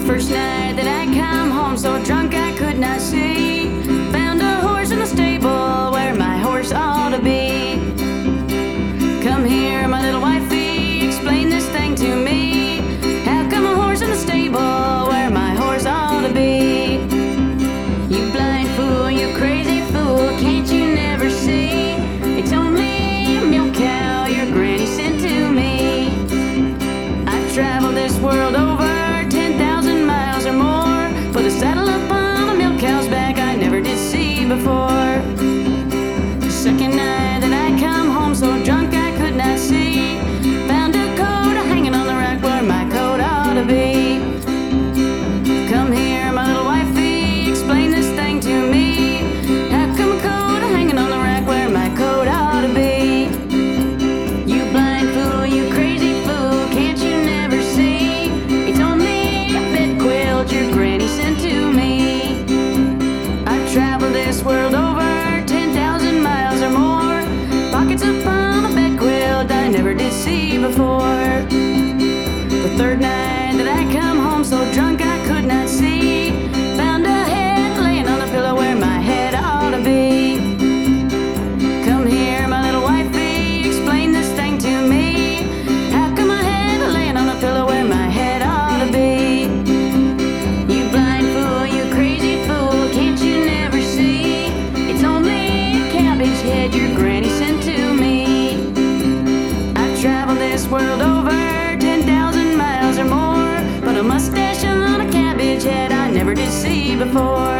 First night that I come home, so drunk I could not see. Found a horse in the stable where my horse ought to be. Come here, my little wifey, explain this thing to me. How come a horse in the stable where my horse ought to be? You blind fool, you crazy fool, can't you never see? It's only a milk cow your granny sent to me. I've traveled this world over 10,000 miles or more for the saddle up on a milk cow's back I never did see before. The second night that I come home, so drunk I could not see. Found a coat hanging on the rack where my coat ought to be. Come here, my little wifey, explain this thing to me. How come a coat hanging on the rack where my coat ought to be? You blind fool, you crazy fool, can't you never see? It's only a bed quilt your granny sent to me. I've traveled this world over 10,000 miles or more. Pockets upon a bed quilt I never did see before. The third night that I come home, so drunk I could not see. Found a head laying on the pillow where my head ought to be. Come here, my little wifey, explain this thing to me. How come my head laying on the pillow where my head ought to be? You blind fool, you crazy fool, can't you never see? It's only a cabbage head your granny sent to me. I've traveled this world over 10,000 miles or more, but a mustache on a cabbage head I never did see before.